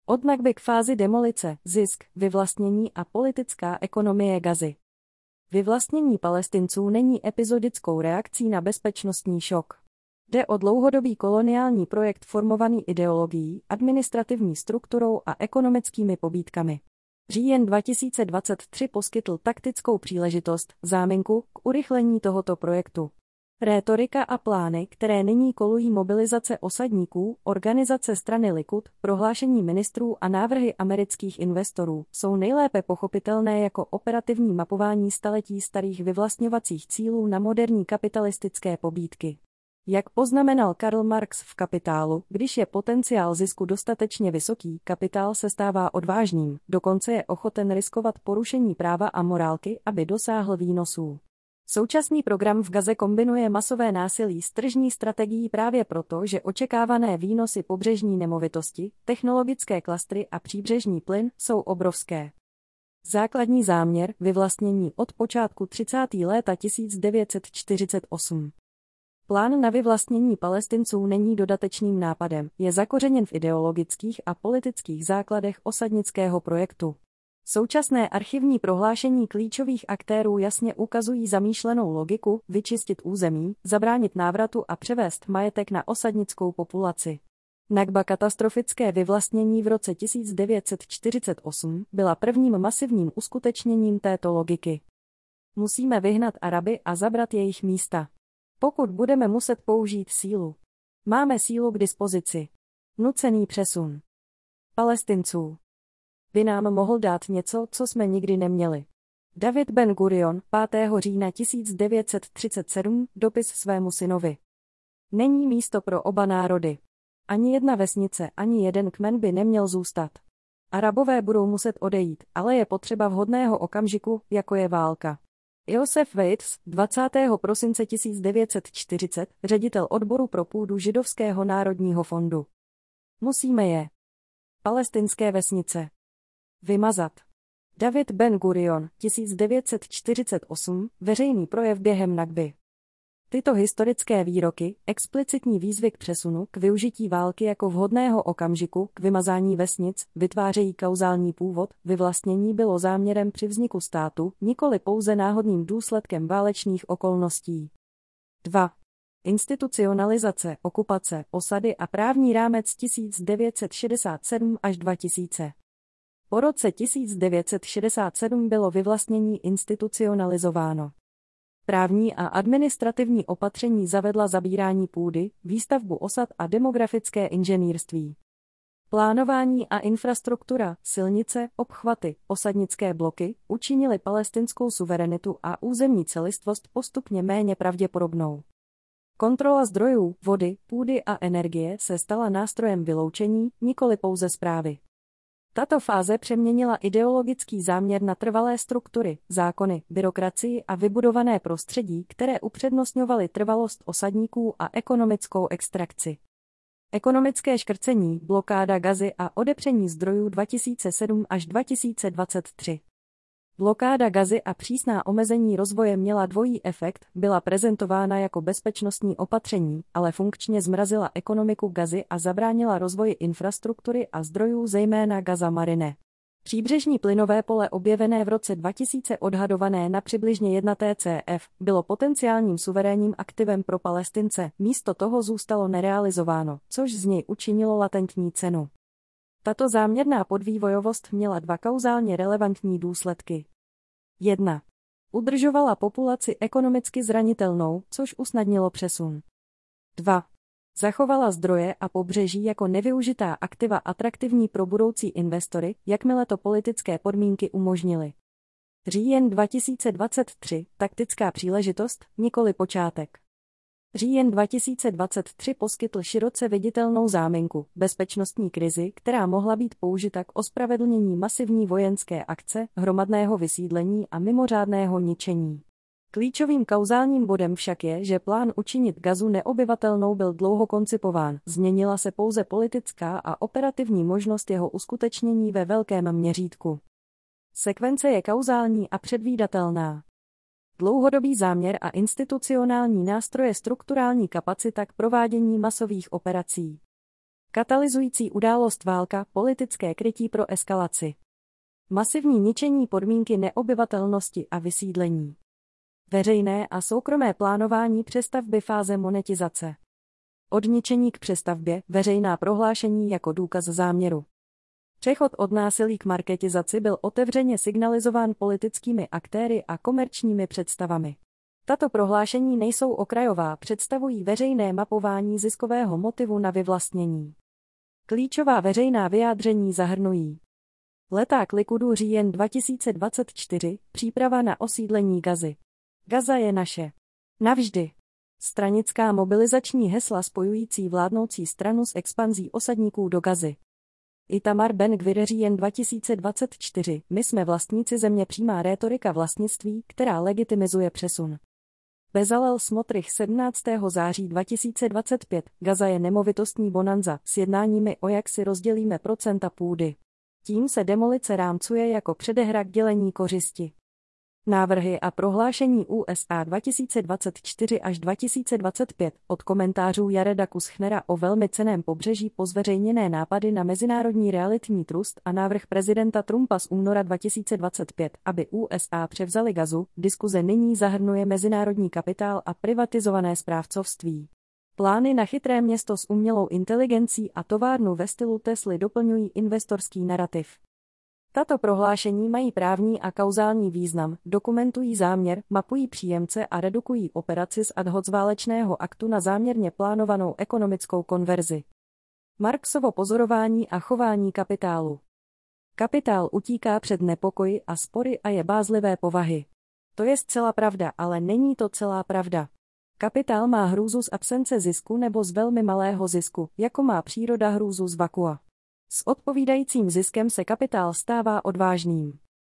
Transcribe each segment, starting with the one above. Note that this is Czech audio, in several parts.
Od Nakby k fázi demolice, zisk, vyvlastnění a politická ekonomie Gazy. Vyvlastnění Palestinců není epizodickou reakcí na bezpečnostní šok. Jde o dlouhodobý koloniální projekt formovaný ideologií, administrativní strukturou a ekonomickými pobídkami. Říjen 2023 poskytl taktickou příležitost, záminku, k urychlení tohoto projektu. Rétorika a plány, které nyní kolují mobilizace osadníků, organizace strany Likud, prohlášení ministrů a návrhy amerických investorů, jsou nejlépe pochopitelné jako operativní mapování staletí starých vyvlastňovacích cílů na moderní kapitalistické pobídky. Jak poznamenal Karl Marx v Kapitálu, když je potenciál zisku dostatečně vysoký, kapitál se stává odvážným, dokonce je ochoten riskovat porušení práva a morálky, aby dosáhl výnosů. Současný program v Gaze kombinuje masové násilí s tržní strategií právě proto, že očekávané výnosy pobřežní nemovitosti, technologické klastry a příbřežní plyn jsou obrovské. Základní záměr vyvlastnění od počátku 30. léta 1948. Plán na vyvlastnění Palestinců není dodatečným nápadem, je zakořeněn v ideologických a politických základech osadnického projektu. Současné archivní prohlášení klíčových aktérů jasně ukazují zamýšlenou logiku, vyčistit území, zabránit návratu a převést majetek na osadnickou populaci. Nakba, katastrofické vyvlastnění v roce 1948, byla prvním masivním uskutečněním této logiky. Musíme vyhnat Araby a zabrat jejich místa. Pokud budeme muset použít sílu. Máme sílu k dispozici. Nucený přesun Palestinců by nám mohl dát něco, co jsme nikdy neměli. David Ben Gurion, 5. října 1937, dopis svému synovi. Není místo pro oba národy. Ani jedna vesnice, ani jeden kmen by neměl zůstat. Arabové budou muset odejít, ale je potřeba vhodného okamžiku, jako je válka. Josef Weitz, 20. prosince 1940, ředitel odboru pro půdu Židovského národního fondu. Musíme je. Palestinské vesnice vymazat. David Ben Gurion, 1948, veřejný projev během Nakby. Tyto historické výroky, explicitní výzvy k přesunu, k využití války jako vhodného okamžiku, k vymazání vesnic, vytvářejí kauzální původ, vyvlastnění bylo záměrem při vzniku státu, nikoli pouze náhodným důsledkem válečných okolností. 2. Institucionalizace, okupace, osady a právní rámec 1967 až 2000. Po roce 1967 bylo vyvlastnění institucionalizováno. Právní a administrativní opatření zavedla zabírání půdy, výstavbu osad a demografické inženýrství. Plánování a infrastruktura, silnice, obchvaty, osadnické bloky učinily palestinskou suverenitu a územní celistvost postupně méně pravděpodobnou. Kontrola zdrojů, vody, půdy a energie se stala nástrojem vyloučení, nikoli pouze správy. Tato fáze přeměnila ideologický záměr na trvalé struktury, zákony, byrokracii a vybudované prostředí, které upřednostňovaly trvalost osadníků a ekonomickou extrakci. Ekonomické škrcení, blokáda Gazy a odepření zdrojů 2007 až 2023. Blokáda Gazy a přísná omezení rozvoje měla dvojí efekt, byla prezentována jako bezpečnostní opatření, ale funkčně zmrazila ekonomiku Gazy a zabránila rozvoji infrastruktury a zdrojů zejména Gaza Marine. Příbřežní plynové pole objevené v roce 2000 odhadované na přibližně 1 TCF bylo potenciálním suverénním aktivem pro Palestince, místo toho zůstalo nerealizováno, což z něj učinilo latentní cenu. Tato záměrná podvývojovost měla dva kauzálně relevantní důsledky. 1. Udržovala populaci ekonomicky zranitelnou, což usnadnilo přesun. 2. Zachovala zdroje a pobřeží jako nevyužitá aktiva atraktivní pro budoucí investory, jakmile to politické podmínky umožnily. Říjen 2023, taktická příležitost, nikoli počátek. Říjen 2023 poskytl široce viditelnou záminku, bezpečnostní krizi, která mohla být použita k ospravedlnění masivní vojenské akce, hromadného vysídlení a mimořádného ničení. Klíčovým kauzálním bodem však je, že plán učinit Gazu neobyvatelnou byl dlouho koncipován, změnila se pouze politická a operativní možnost jeho uskutečnění ve velkém měřítku. Sekvence je kauzální a předvídatelná. Dlouhodobý záměr a institucionální nástroje, strukturální kapacita k provádění masových operací. Katalyzující událost válka, politické krytí pro eskalaci. Masivní ničení podmínky neobyvatelnosti a vysídlení. Veřejné a soukromé plánování přestavby fáze monetizace. Od ničení k přestavbě, veřejná prohlášení jako důkaz záměru. Přechod od násilí k marketizaci byl otevřeně signalizován politickými aktéry a komerčními představami. Tato prohlášení nejsou okrajová, představují veřejné mapování ziskového motivu na vyvlastnění. Klíčová veřejná vyjádření zahrnují: leták Likudu říjen 2024, příprava na osídlení Gazy. Gaza je naše. Navždy. Stranická mobilizační hesla spojující vládnoucí stranu s expanzí osadníků do Gazy. Itamar Ben-Gvir říjen 2024, my jsme vlastníci země, přímá rétorika vlastnictví, která legitimizuje přesun. Bezalel Smotrich 17. září 2025, Gaza je nemovitostní bonanza, s jednáními o jak si rozdělíme procenta půdy. Tím se demolice rámcuje jako předehra k dělení kořisti. Návrhy a prohlášení USA 2024 až 2025 od komentářů Jareda Kuschnera o velmi cenném pobřeží po zveřejněné nápady na Mezinárodní realitní trust a návrh prezidenta Trumpa z února 2025, aby USA převzali Gazu, diskuze nyní zahrnuje mezinárodní kapitál a privatizované správcovství. Plány na chytré město s umělou inteligencí a továrnu ve stylu Tesly doplňují investorský narativ. Tato prohlášení mají právní a kauzální význam, dokumentují záměr, mapují příjemce a redukují operaci z ad hoc válečného aktu na záměrně plánovanou ekonomickou konverzi. Marxovo pozorování a chování kapitálu. Kapitál utíká před nepokoji a spory a je bázlivé povahy. To je zcela pravda, ale není to celá pravda. Kapitál má hrůzu z absence zisku nebo z velmi malého zisku, jako má příroda hrůzu z vakua. S odpovídajícím ziskem se kapitál stává odvážným.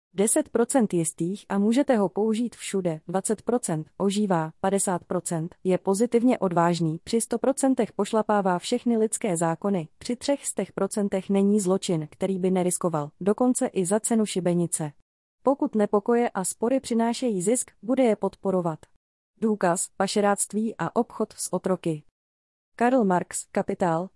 10% jistých a můžete ho použít všude, 20% ožívá, 50% je pozitivně odvážný, při 100% pošlapává všechny lidské zákony, při 300% není zločin, který by neriskoval, dokonce i za cenu šibenice. Pokud nepokoje a spory přinášejí zisk, bude je podporovat. Důkaz, pašeráctví a obchod s otroky. Karl Marx, Kapitál,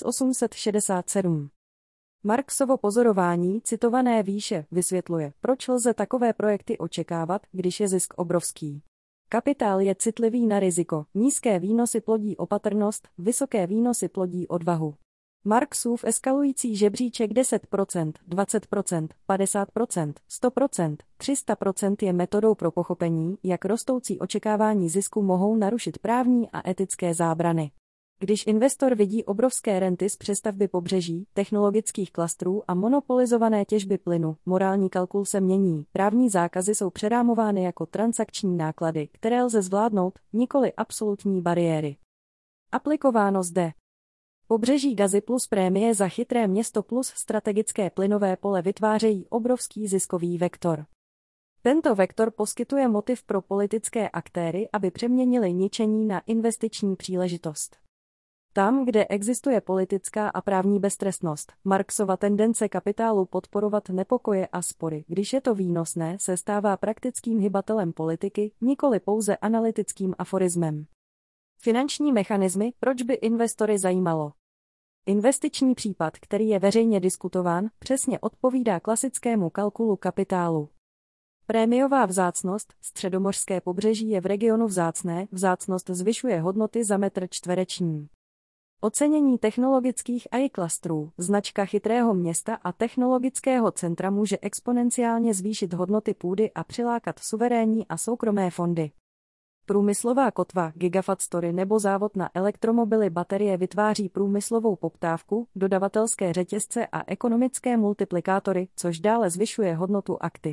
1867. Marxovo pozorování, citované výše, vysvětluje, proč lze takové projekty očekávat, když je zisk obrovský. Kapitál je citlivý na riziko, nízké výnosy plodí opatrnost, vysoké výnosy plodí odvahu. Marxův eskalující žebříček 10%, 20%, 50%, 100%, 300% je metodou pro pochopení, jak rostoucí očekávání zisku mohou narušit právní a etické zábrany. Když investor vidí obrovské renty z přestavby pobřeží, technologických klastrů a monopolizované těžby plynu, morální kalkul se mění, právní zákazy jsou přerámovány jako transakční náklady, které lze zvládnout, nikoli absolutní bariéry. Aplikováno zde. Pobřeží Gazy plus prémie za chytré město plus strategické plynové pole vytvářejí obrovský ziskový vektor. Tento vektor poskytuje motiv pro politické aktéry, aby přeměnili ničení na investiční příležitost. Tam, kde existuje politická a právní beztrestnost, Marxova tendence kapitálu podporovat nepokoje a spory, když je to výnosné, se stává praktickým hybatelem politiky, nikoli pouze analytickým aforismem. Finanční mechanismy, proč by investory zajímalo? Investiční případ, který je veřejně diskutován, přesně odpovídá klasickému kalkulu kapitálu. Prémiová vzácnost, středomořské pobřeží je v regionu vzácné, vzácnost zvyšuje hodnoty za metr čtvereční. Ocenění technologických AI klastrů, značka chytrého města a technologického centra může exponenciálně zvýšit hodnoty půdy a přilákat suverénní a soukromé fondy. Průmyslová kotva, gigafactory nebo závod na elektromobily baterie vytváří průmyslovou poptávku, dodavatelské řetězce a ekonomické multiplikátory, což dále zvyšuje hodnotu aktiv.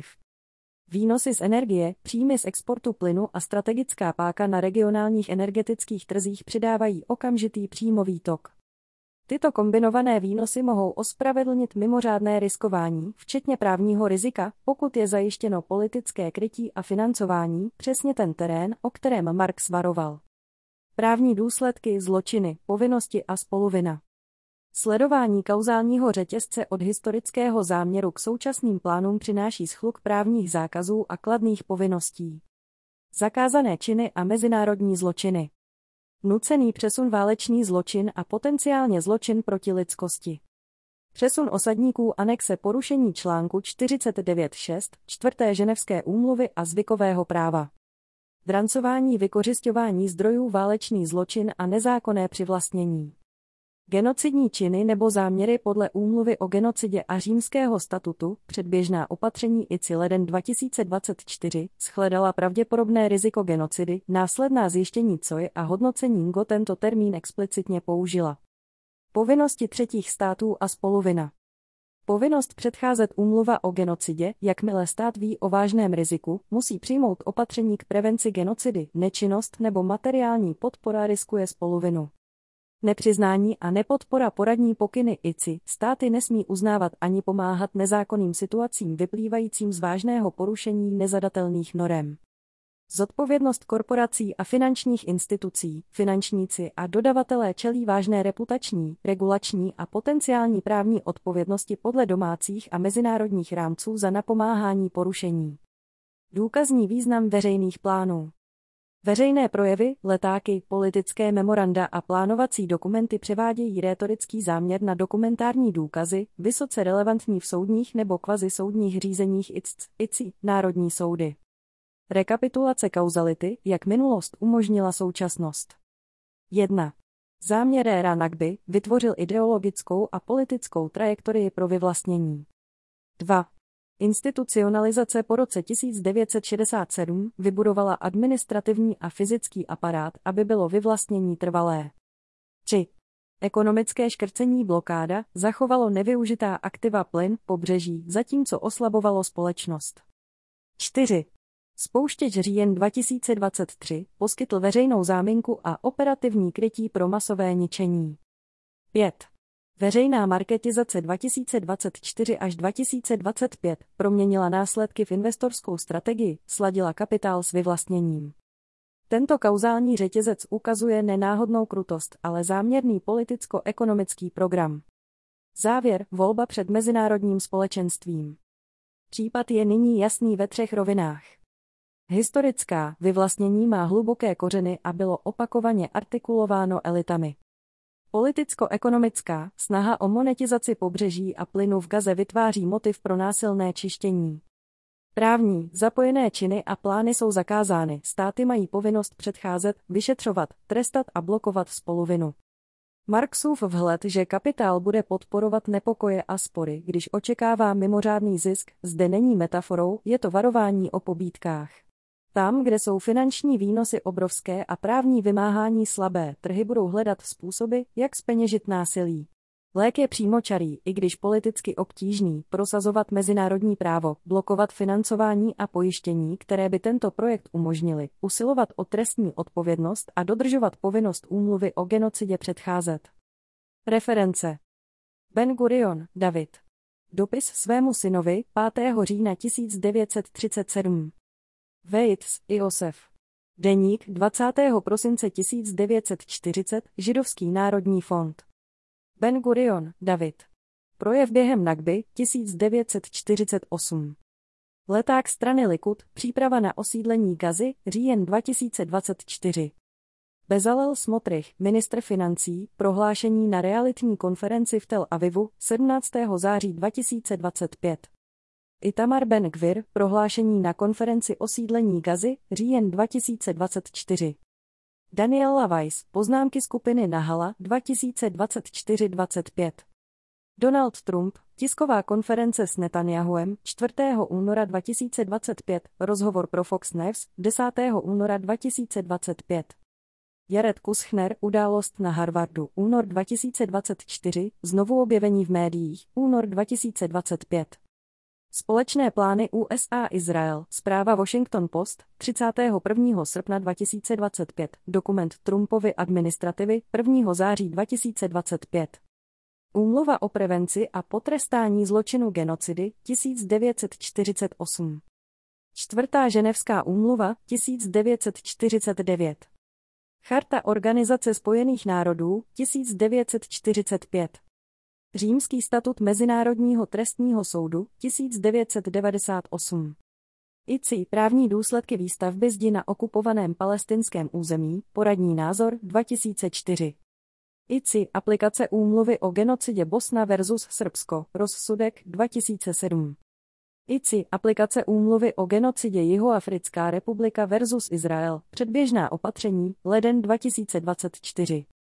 Výnosy z energie, příjmy z exportu plynu a strategická páka na regionálních energetických trzích přidávají okamžitý příjmový tok. Tyto kombinované výnosy mohou ospravedlnit mimořádné riskování, včetně právního rizika, pokud je zajištěno politické krytí a financování, přesně ten terén, o kterém Marx varoval. Právní důsledky, zločiny, povinnosti a spoluvina. Sledování kauzálního řetězce od historického záměru k současným plánům přináší shluk právních zákazů a kladných povinností. Zakázané činy a mezinárodní zločiny. Nucený přesun válečný zločin a potenciálně zločin proti lidskosti. Přesun osadníků anexe porušení článku 49.6 čtvrté ženevské úmluvy a zvykového práva. Drancování vykořisťování zdrojů válečný zločin a nezákonné přivlastnění. Genocidní činy nebo záměry podle úmluvy o genocidě a Římského statutu, předběžná opatření ICI leden 2024, shledala pravděpodobné riziko genocidy, následná zjištění COI a hodnocení NGO tento termín explicitně použila. Povinnosti třetích států a spoluvina. Povinnost předcházet úmluva o genocidě, jakmile stát ví o vážném riziku, musí přijmout opatření k prevenci genocidy, nečinnost nebo materiální podpora riskuje spoluvinu. Nepřiznání a nepodpora poradní pokyny ICI, státy nesmí uznávat ani pomáhat nezákonným situacím vyplývajícím z vážného porušení nezadatelných norem. Zodpovědnost korporací a finančních institucí, finančníci a dodavatelé čelí vážné reputační, regulační a potenciální právní odpovědnosti podle domácích a mezinárodních rámců za napomáhání porušení. Důkazní význam veřejných plánů. Veřejné projevy, letáky, politické memoranda a plánovací dokumenty převádějí rétorický záměr na dokumentární důkazy, vysoce relevantní v soudních nebo kvazisoudních řízeních ICI, národní soudy. Rekapitulace kauzality, jak minulost umožnila současnost. 1. Záměr éra Nakby vytvořil ideologickou a politickou trajektorii pro vyvlastnění. 2. Institucionalizace po roce 1967 vybudovala administrativní a fyzický aparát, aby bylo vyvlastnění trvalé. 3. Ekonomické škrcení blokáda zachovalo nevyužitá aktiva plyn, pobřeží, zatímco oslabovalo společnost. 4. Spouštěč říjen 2023 poskytl veřejnou záminku a operativní krytí pro masové ničení. 5. Veřejná marketizace 2024 až 2025 proměnila následky v investorskou strategii, sladila kapitál s vyvlastněním. Tento kauzální řetězec ukazuje nenáhodnou krutost, ale záměrný politicko-ekonomický program. Závěr, volba před mezinárodním společenstvím. Případ je nyní jasný ve 3 rovinách. Historická, vyvlastnění má hluboké kořeny a bylo opakovaně artikulováno elitami. Politicko-ekonomická, snaha o monetizaci pobřeží a plynu v Gaze vytváří motiv pro násilné čištění. Právní, zapojené činy a plány jsou zakázány, státy mají povinnost předcházet, vyšetřovat, trestat a blokovat spoluvinu. Marxův vhled, že kapitál bude podporovat nepokoje a spory, když očekává mimořádný zisk, zde není metaforou, je to varování o pobídkách. Tam, kde jsou finanční výnosy obrovské a právní vymáhání slabé, trhy budou hledat způsoby, jak zpeněžit násilí. Lék je přímočarý, i když politicky obtížný, prosazovat mezinárodní právo, blokovat financování a pojištění, které by tento projekt umožnili, usilovat o trestní odpovědnost a dodržovat povinnost úmluvy o genocidě předcházet. Reference. Ben Gurion, David. Dopis svému synovi 5. října 1937. Weitz, Josef. Deník 20. prosince 1940, Židovský národní fond. Ben Gurion, David. Projev během Nakby, 1948. Leták strany Likud, příprava na osídlení Gazy, říjen 2024. Bezalel Smotrich, ministr financí, prohlášení na realitní konferenci v Tel Avivu, 17. září 2025. Itamar Ben Gvir, prohlášení na konferenci osídlení Gazy, říjen 2024. Daniela Weiss, poznámky skupiny Nahala, 2024-25. Donald Trump, tisková konference s Netanyahuem, 4. února 2025, rozhovor pro Fox News, 10. února 2025. Jared Kushner, událost na Harvardu, únor 2024, znovu objevení v médiích, únor 2025. Společné plány USA-Izrael, zpráva Washington Post, 31. srpna 2025, dokument Trumpovy administrativy, 1. září 2025. Úmluva o prevenci a potrestání zločinu genocidy, 1948. 4. ženevská úmluva, 1949. Charta Organizace spojených národů, 1945. Římský statut Mezinárodního trestního soudu, 1998. ICI právní důsledky výstavby zdi na okupovaném palestinském území, poradní názor 2004. ICI aplikace úmluvy o genocidě Bosna versus Srbsko, rozsudek 2007. ICI aplikace úmluvy o genocidě Jihoafrická republika versus Izrael, předběžná opatření, leden 2024.